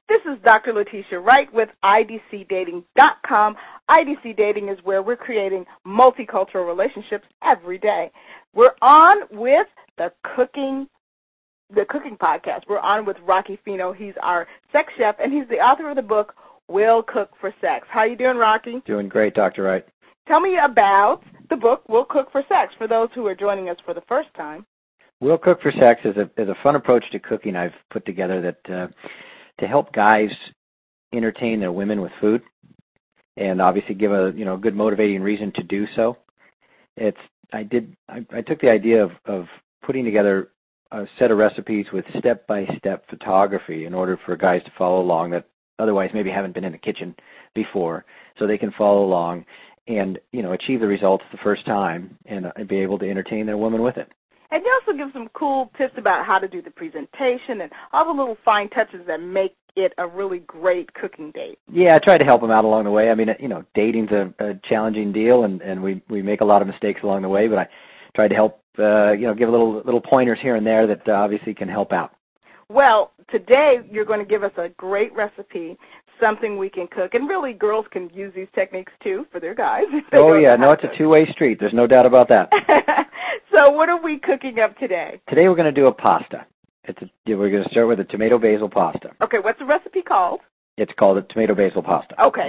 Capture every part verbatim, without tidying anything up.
This is Doctor Letitia Wright with I D C dating dot com. I D C Dating is where we're creating multicultural relationships every day. We're on with the cooking the cooking podcast. We're on with Rocky Fino. He's our sex chef, and he's the author of the book, We'll Cook for Sex. How you doing, Rocky? Doing great, Doctor Wright. Tell me about the book, We'll Cook for Sex, for those who are joining us for the first time. We'll Cook for Sex is a, is a fun approach to cooking I've put together that uh, to help guys entertain their women with food, and obviously give a you know good motivating reason to do so. It's I did I, I took the idea of, of putting together a set of recipes with step-by-step photography in order for guys to follow along that otherwise maybe haven't been in the kitchen before, so they can follow along and you know achieve the results the first time and uh, be able to entertain their women with it. And you also give some cool tips about how to do the presentation and all the little fine touches that make it a really great cooking date. Yeah, I tried to help them out along the way. I mean, you know, dating's a, a challenging deal, and, and we, we make a lot of mistakes along the way, but I tried to help, uh, you know, give a little little pointers here and there that uh, obviously can help out. Well, today you're going to give us a great recipe, something we can cook, and really girls can use these techniques too for their guys. Oh yeah, no, it's a two-way street. There's no doubt about that. So what are we cooking up today? Today we're going to do a pasta. It's a, we're going to start with a tomato basil pasta. Okay, what's the recipe called? It's called a tomato basil pasta. Okay.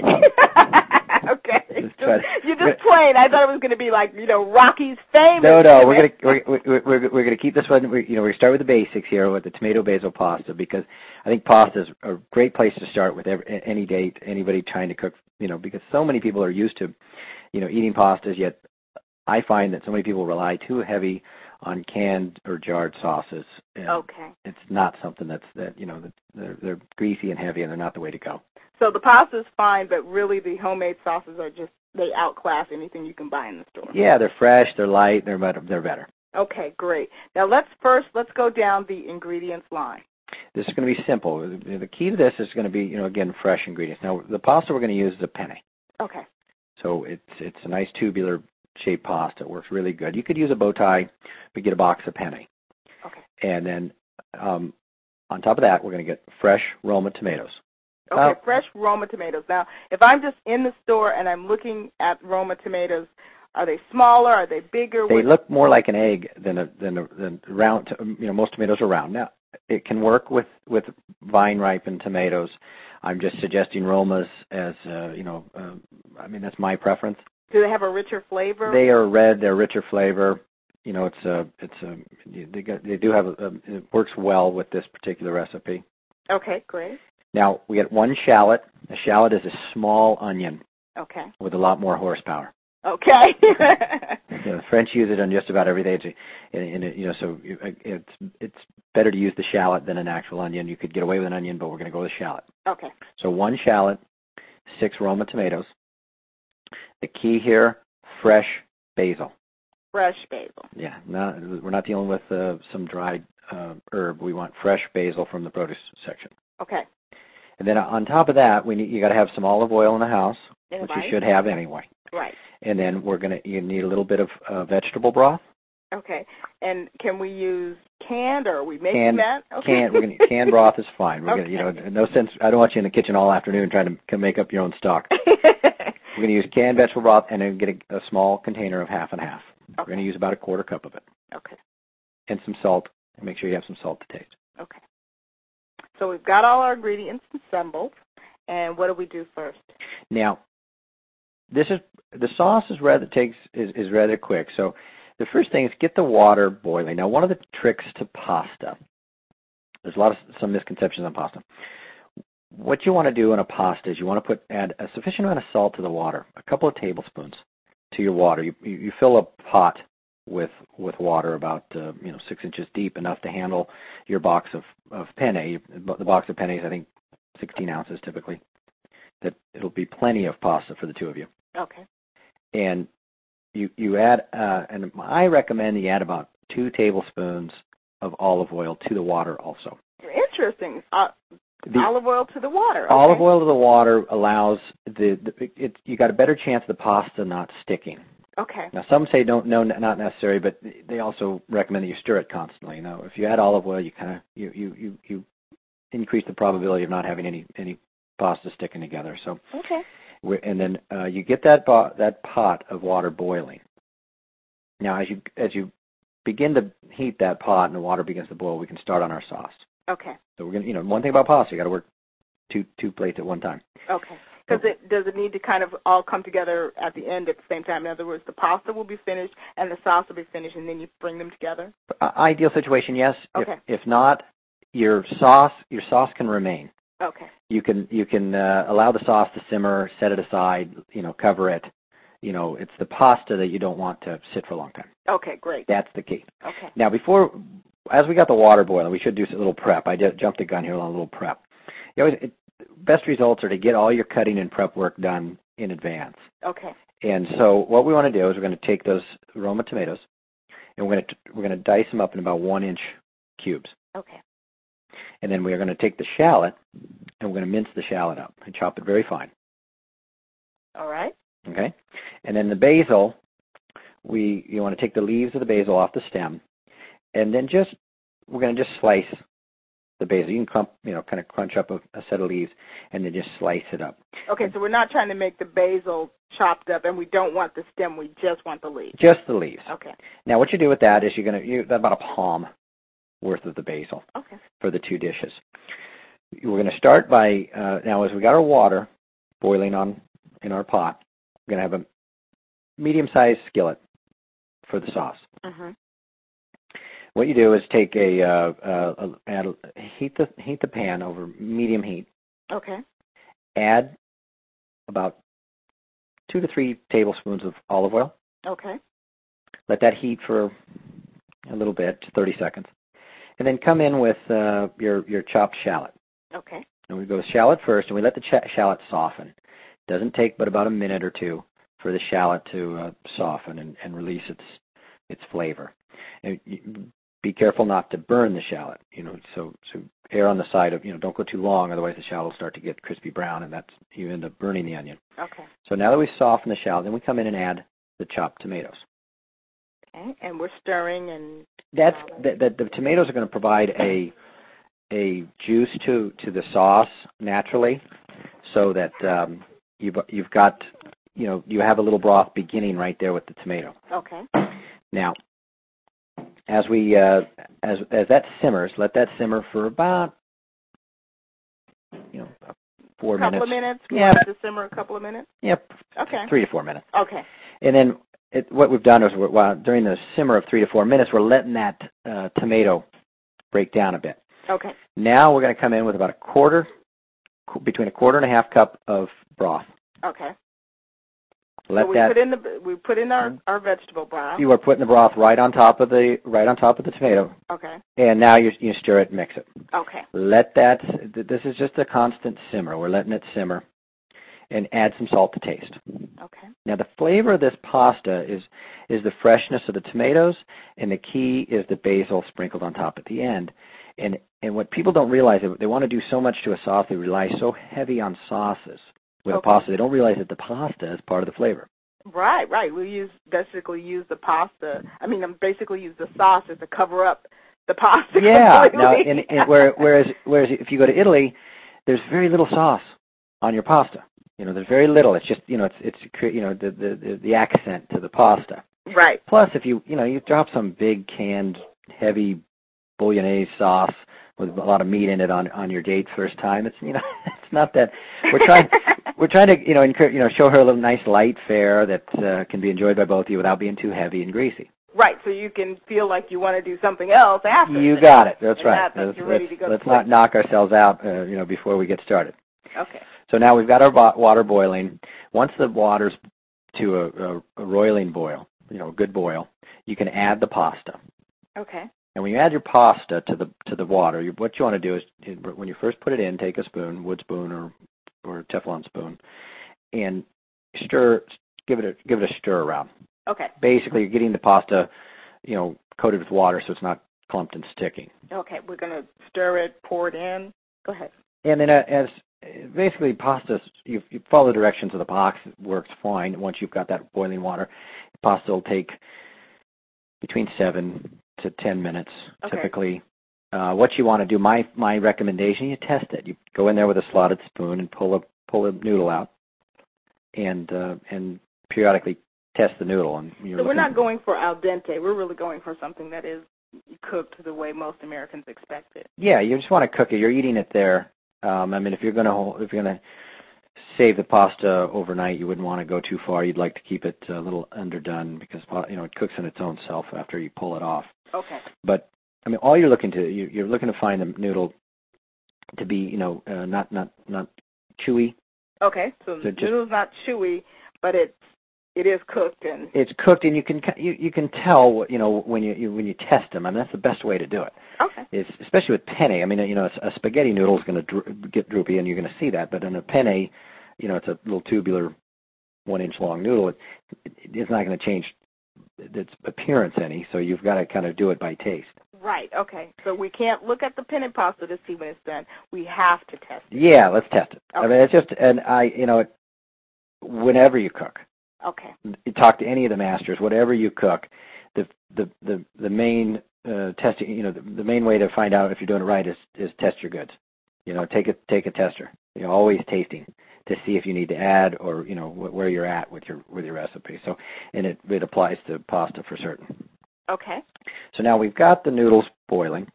Okay. You just played. I thought it was going to be like, you know, Rocky's famous. No, no, we're going to we're, we're, we're, we're going to keep this one. We're, you know, we're going to start with the basics here with the tomato basil pasta because I think pasta is a great place to start with every, any date, anybody trying to cook. You know, because so many people are used to, you know, eating pastas. Yet I find that so many people rely too heavy on canned or jarred sauces. And okay. It's not something that's that you know that they're, they're greasy and heavy, and they're not the way to go. So the pasta's fine, but really the homemade sauces are just, they outclass anything you can buy in the store. Yeah, they're fresh, they're light, they're better. They're better. Okay, great. Now let's first, let's go down the ingredients line. This is going to be simple. The key to this is going to be, you know, again, fresh ingredients. Now, the pasta we're going to use is a penne. Okay. So it's it's a nice tubular shaped pasta. It works really good. You could use a bow tie, but get a box of penne. Okay. And then um, on top of that, we're going to get fresh Roma tomatoes. Okay, uh, fresh Roma tomatoes. Now, if I'm just in the store and I'm looking at Roma tomatoes, are they smaller? Are they bigger? They what? look more like an egg than a than a than round. You know, most tomatoes are round. Now, it can work with with vine ripened tomatoes. I'm just suggesting Romas as uh, you know. Uh, I mean, that's my preference. Do they have a richer flavor? They are red. They're richer flavor. You know, it's a it's a they got, they do have a, a it works well with this particular recipe. Okay, great. Now, we get one shallot. A shallot is a small onion. Okay. With a lot more horsepower. Okay. You know, the French use it on just about everything. It's, and, and, you know, so it's it's better to use the shallot than an actual onion. You could get away with an onion, but we're going to go with shallot. Okay. So one shallot, six Roma tomatoes. The key here, fresh basil. Fresh basil. Yeah, not, we're not dealing with uh, some dried uh, herb. We want fresh basil from the produce section. Okay. And then on top of that, we need, you got to have some olive oil in the house, in which right. you should have anyway. Right. And then we're gonna you need a little bit of uh, vegetable broth. Okay. And can we use canned, or are we making canned, that? Okay. Canned. We're gonna canned broth is fine. We're okay. gonna you know no sense. I don't want you in the kitchen all afternoon trying to make up your own stock. We're gonna use canned vegetable broth and then get a, a small container of half and half. Okay. We're gonna use about a quarter cup of it. Okay. And some salt. And make sure you have some salt to taste. Okay. So we've got all our ingredients assembled, and what do we do first? Now, this is the sauce is rather takes is, is rather quick. So the first thing is get the water boiling. Now, one of the tricks to pasta, there's a lot of some misconceptions on pasta. What you want to do in a pasta is you want to put add a sufficient amount of salt to the water, a couple of tablespoons to your water. You you, you fill a pot with with water about uh, you know six inches deep, enough to handle your box of of penne. The box of penne is I think sixteen ounces typically. That it'll be plenty of pasta for the two of you. Okay. And you you add uh, and I recommend you add about two tablespoons of olive oil to the water also. Interesting. Uh, the olive oil to the water. Okay. Olive oil to the water allows the, the it, you got a better chance of the pasta not sticking. Okay. Now, some say don't, no, not necessary, but they also recommend that you stir it constantly. Now, if you add olive oil, you kind of you, you, you, you increase the probability of not having any any pasta sticking together. So okay. we and then uh, you get that bo- that pot of water boiling. Now, as you as you begin to heat that pot and the water begins to boil, we can start on our sauce. Okay. So we're gonna, you know, one thing about pasta, you got to work two two plates at one time. Okay. Because it does it need to kind of all come together at the end at the same time? In other words, the pasta will be finished and the sauce will be finished, and then you bring them together. Uh, ideal situation, yes. Okay. If, if not, your sauce your sauce can remain. Okay. You can you can uh, allow the sauce to simmer, set it aside, you know, cover it. You know, it's the pasta that you don't want to sit for a long time. Okay, great. That's the key. Okay. Now, before, as we got the water boiling, we should do a little prep. I just jumped the gun here on a little prep. You always, it, best results are to get all your cutting and prep work done in advance. Okay. And so what we want to do is we're going to take those Roma tomatoes, and we're going to we're going to dice them up in about one inch cubes. Okay. And then we're going to take the shallot, and we're going to mince the shallot up and chop it very fine. All right. Okay? And then the basil, we you want to take the leaves of the basil off the stem, and then just, we're going to just slice the basil. You can clump, you know, kind of crunch up a, a set of leaves, and then just slice it up. Okay, so we're not trying to make the basil chopped up, and we don't want the stem. We just want the leaves. Just the leaves. Okay. Now, what you do with that is you're going to, you, about a palm worth of the basil. Okay. For the two dishes. We're going to start by, uh, now as we got our water boiling on in our pot, we're going to have a medium-sized skillet for the sauce. Mm-hmm. What you do is take a, uh, uh, add, heat the heat the pan over medium heat. Okay. Add about two to three tablespoons of olive oil. Okay. Let that heat for a little bit, thirty seconds, and then come in with uh, your your chopped shallot. Okay. And we go with shallot first, and we let the ch- shallot soften. Doesn't take but about a minute or two for the shallot to uh, soften and, and release its its flavor. And you, be careful not to burn the shallot. You know, so so err on the side of, you know, don't go too long, otherwise the shallot will start to get crispy brown, and that's, you end up burning the onion. Okay. So now that we've softened the shallot, then we come in and add the chopped tomatoes. Okay. And we're stirring and. That's the, the, the tomatoes are going to provide a a juice to to the sauce naturally, so that um, you've you've got, you know, you have a little broth beginning right there with the tomato. Okay. Now, as we uh, as as that simmers, let that simmer for about, you know, four minutes. A couple minutes. of minutes. We Yeah. want it to simmer a couple of minutes. Yep. Okay. Three to four minutes. Okay. And then it, what we've done is, we're, well, during the simmer of three to four minutes, we're letting that uh, tomato break down a bit. Okay. Now we're going to come in with about a quarter, between a quarter and a half cup of broth. Okay. Let so we that. put in the we put in our, our vegetable broth. You are putting the broth right on top of the right on top of the tomato. Okay. And now you you stir it, and mix it. Okay. Let that. This is just a constant simmer. We're letting it simmer, and add some salt to taste. Okay. Now the flavor of this pasta is is the freshness of the tomatoes, and the key is the basil sprinkled on top at the end. And and what people don't realize is they want to do so much to a sauce, they rely so heavy on sauces with okay. a pasta. They don't realize that the pasta is part of the flavor. Right, right. We use basically use the pasta. I mean, um, basically use the sauce to cover up the pasta. Yeah. Completely. Now, in, in, where, whereas whereas if you go to Italy, there's very little sauce on your pasta. You know, there's very little. It's just, you know, it's it's you know the the the accent to the pasta. Right. Plus, if you you know you drop some big canned heavy bolognese sauce with a lot of meat in it on on your date first time, it's, you know, it's not that. We're trying we're trying to you know encourage, you know show her a little nice light fare that uh, can be enjoyed by both of you without being too heavy and greasy. Right, so you can feel like you want to do something else after. You got it. That's and right. That, let's you're ready to go let's to not knock ourselves out, uh, you know, before we get started. Okay. So now we've got our bo- water boiling. Once the water's to a, a, a roiling boil, you know, a good boil, you can add the pasta. Okay. And when you add your pasta to the to the water, you, what you want to do is, when you first put it in, take a spoon, wood spoon or or a Teflon spoon, and stir, give it a give it a stir around. Okay. Basically, you're getting the pasta, you know, coated with water, so it's not clumped and sticking. Okay, we're going to stir it, pour it in. Go ahead. And then uh, as basically pasta, you, you follow the directions of the box. It works fine. Once you've got that boiling water, pasta will take between seven to ten minutes, okay. typically. uh, what you want to do, my my recommendation, you test it. You go in there with a slotted spoon and pull a pull a noodle out, and uh, and periodically test the noodle. And you're so we're not at, going for al dente. We're really going for something that is cooked the way most Americans expect it. Yeah, you just want to cook it. You're eating it there. Um, I mean, if you're gonna if you're gonna save the pasta overnight, you wouldn't want to go too far. You'd like to keep it a little underdone because you know it cooks in its own self after you pull it off. Okay. But I mean, all you're looking to you, you're looking to find the noodle to be you know uh, not not not chewy. Okay, so, so the noodle's not chewy, but it's it is cooked and it's cooked, and you can you you can tell you know when you, you when you test them. I mean, that's the best way to do it. Okay. It's especially with penne. I mean, you know, a spaghetti noodle is going to dro- get droopy, and you're going to see that. But in a penne, you know, it's a little tubular, one-inch long noodle. It, it, it's not going to change its appearance any. So you've got to kind of do it by taste. Right. Okay. So we can't look at the penne pasta to see when it's done. We have to test it. Yeah, let's test it. Okay. I mean, it's just, and I, you know, whenever you cook. Okay. You talk to any of the masters. Whatever you cook, the the the the main uh, testing, you know, the, the main way to find out if you're doing it right is is test your goods. You know, take a take a tester. You're always tasting to see if you need to add or you know wh- where you're at with your with your recipe. So, and it it applies to pasta for certain. Okay. So now we've got the noodles boiling,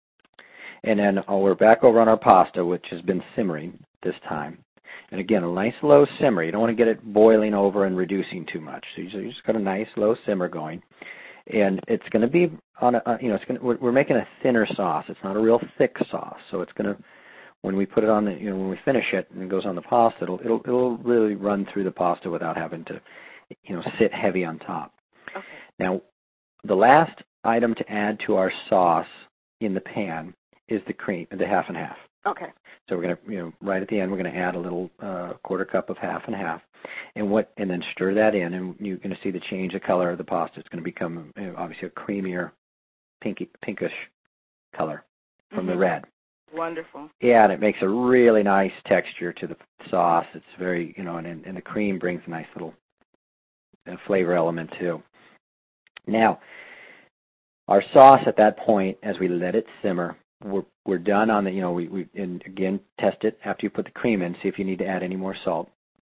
and then oh, we're back over on our pasta, which has been simmering this time. And again, a nice low simmer. You don't want to get it boiling over and reducing too much. So you just got a nice low simmer going, and it's going to be on a you know it's going to, we're, we're making a thinner sauce. It's not a real thick sauce, so it's going to when we put it on the you know when we finish it and it goes on the pasta, it'll it'll it'll really run through the pasta without having to you know sit heavy on top. Okay. Now, the last item to add to our sauce in the pan is the cream, the half and half. Okay. So we're going to, you know, right at the end, we're going to add a little uh, quarter cup of half and half, and what, and then stir that in, and you're going to see the change of color of the pasta. It's going to become you know, obviously a creamier, pinky, pinkish color from mm-hmm. the red. Wonderful. Yeah, and it makes a really nice texture to the sauce. It's very, you know, and and the cream brings a nice little uh, flavor element too. Now, our sauce at that point, as we let it simmer. We're we're done on the you know we we and again test it after you put the cream in, see if you need to add any more salt,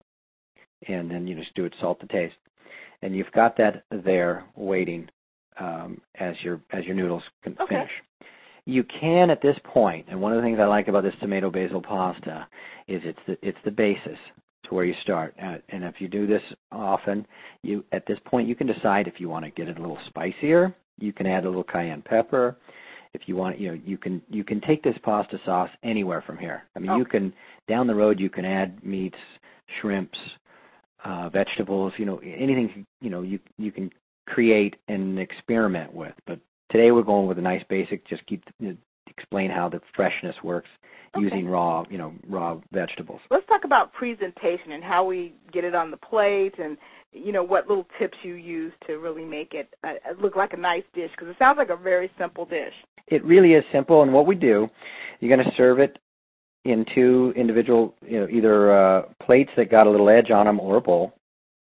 and then you just do it salt to taste, and you've got that there waiting um, as your as your noodles can okay. finish. You can at this point, and one of the things I like about this tomato basil pasta is it's the it's the basis to where you start, uh, and if you do this often, you at this point you can decide if you want to get it a little spicier. You can add a little cayenne pepper. If you want, you know, you can you can take this pasta sauce anywhere from here. I mean, okay. you can down the road you can add meats, shrimps, uh, vegetables, you know, anything you know you you can create and experiment with. But today we're going with a nice basic. Just keep you know, explain how the freshness works okay. using raw you know raw vegetables. Let's talk about presentation and how we get it on the plate and. You know, what little tips you use to really make it uh, look like a nice dish, because it sounds like a very simple dish. It really is simple, and what we do, you're going to serve it in two individual, you know, either uh, plates that got a little edge on them or a bowl,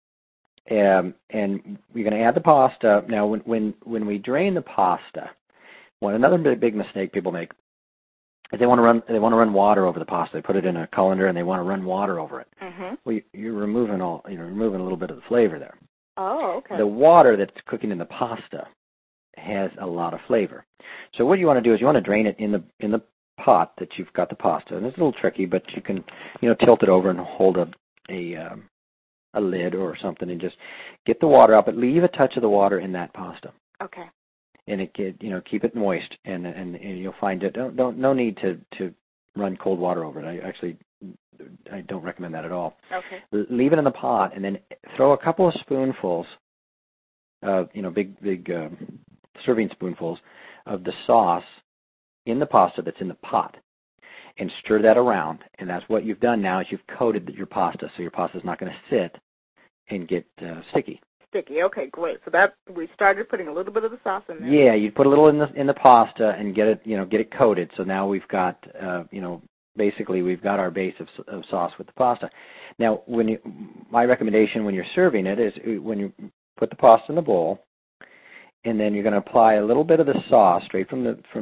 um, and you're going to add the pasta. Now, when, when, when we drain the pasta, one another big, big mistake people make is they want to run they want to run water over the pasta. They put it in a colander and they want to run water over it. Mm-hmm. Well, you're removing all you're removing a little bit of the flavor there. Oh, okay. The water that's cooking in the pasta has a lot of flavor. So what you want to do is you want to drain it in the in the pot that you've got the pasta. And it's a little tricky, but you can you know tilt it over and hold a a um, a lid or something and just get the water out, but leave a touch of the water in that pasta. Okay. And it get, you know keep it moist, and, and and you'll find it. Don't don't no need to to run cold water over it. I actually I don't recommend that at all. Okay. Leave it in the pot, and then throw a couple of spoonfuls, of you know big big um, serving spoonfuls of the sauce in the pasta that's in the pot, and stir that around. And that's what you've done now is you've coated your pasta, so your pasta is not going to sit and get uh, sticky. Sticky. Okay, great. So that we started putting a little bit of the sauce in there. Yeah, you put a little in the in the pasta and get it, you know, get it coated. So now we've got, uh, you know, basically we've got our base of, of sauce with the pasta. Now, when you, my recommendation when you're serving it is when you put the pasta in the bowl, and then you're going to apply a little bit of the sauce straight from the from the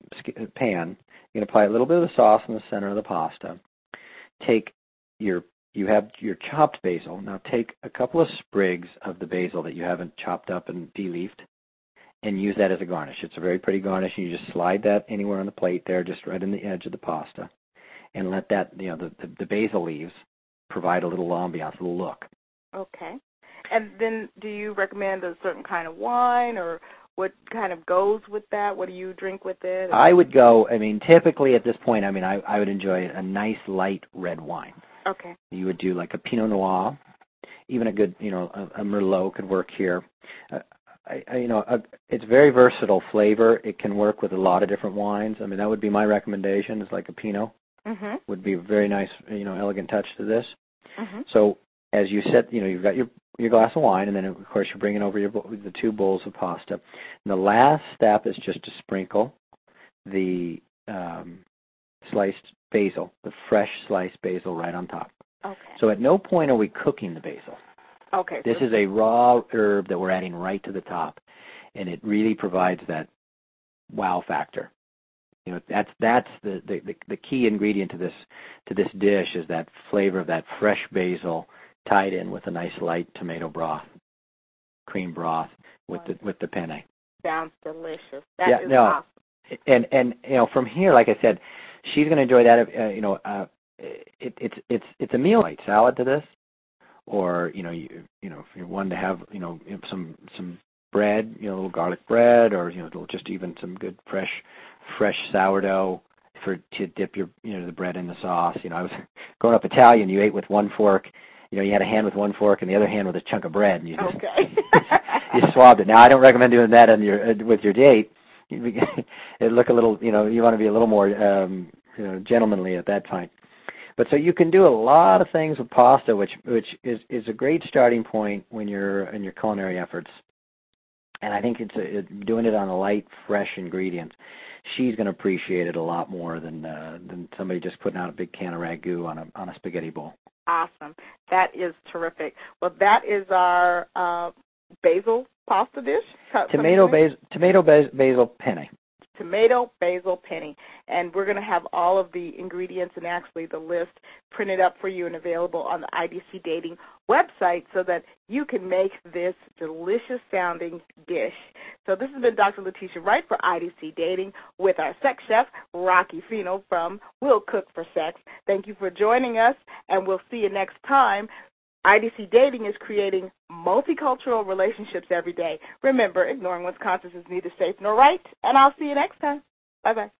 pan, you're going to apply a little bit of the sauce in the center of the pasta. Take your, you have your chopped basil. Now take a couple of sprigs of the basil that you haven't chopped up and de-leafed and use that as a garnish. It's a very pretty garnish. You just slide that anywhere on the plate there, just right in the edge of the pasta, and let that, you know, the, the, the basil leaves provide a little ambiance, a little look. Okay. And then do you recommend a certain kind of wine, or what kind of goes with that? What do you drink with it? I would go, I mean, typically at this point, I mean, I, I would enjoy a nice light red wine. Okay. You would do like a Pinot Noir, even a good, you know, a, a Merlot could work here. Uh, I, I, you know, a, it's very versatile flavor. It can work with a lot of different wines. I mean, that would be my recommendation, is like a Pinot. Mm-hmm. Would be a very nice, you know, elegant touch to this. Mm-hmm. So as you said, you know, you've got your your glass of wine, and then of course you're bringing over your the two bowls of pasta. And the last step is just to sprinkle the um, sliced basil, the fresh sliced basil, right on top. Okay. So at no point are we cooking the basil. Okay. This so is a raw herb that we're adding right to the top, and it really provides that wow factor. You know, that's that's the, the, the key ingredient to this to this dish, is that flavor of that fresh basil tied in with a nice light tomato broth, cream broth with the with the penne. Sounds delicious. That yeah, is no, awesome. And and you know, from here, like I said, she's going to enjoy that. Uh, you know, uh, it, it's it's it's a meal like salad to this, or you know, you you know, if you wanted to have you know some some bread, you know, a little garlic bread, or you know, just even some good fresh fresh sourdough for to dip your you know the bread in the sauce. You know, I was growing up Italian. You ate with one fork. You know, you had a hand with one fork and the other hand with a chunk of bread, and you just okay. you swabbed it. Now, I don't recommend doing that on your uh, with your date. It look a little, you know, you want to be a little more, um, you know, gentlemanly at that time. But so you can do a lot of things with pasta, which which is is a great starting point when you're in your culinary efforts. And I think it's a, it, doing it on a light, fresh ingredients. She's going to appreciate it a lot more than uh, than somebody just putting out a big can of ragu on a on a spaghetti bowl. Awesome. That is terrific. Well, that is our uh, basil pasta dish. Tomato basil, tomato bas- basil penne. Tomato basil penne. And we're going to have all of the ingredients and actually the list printed up for you and available on the I D C Dating website so that you can make this delicious sounding dish. So this has been Doctor Letitia Wright for I D C Dating with our sex chef, Rocky Fino from We'll Cook for Sex. Thank you for joining us, and we'll see you next time. I D C Dating is creating multicultural relationships every day. Remember, ignoring one's conscience is neither safe nor right, and I'll see you next time. Bye-bye.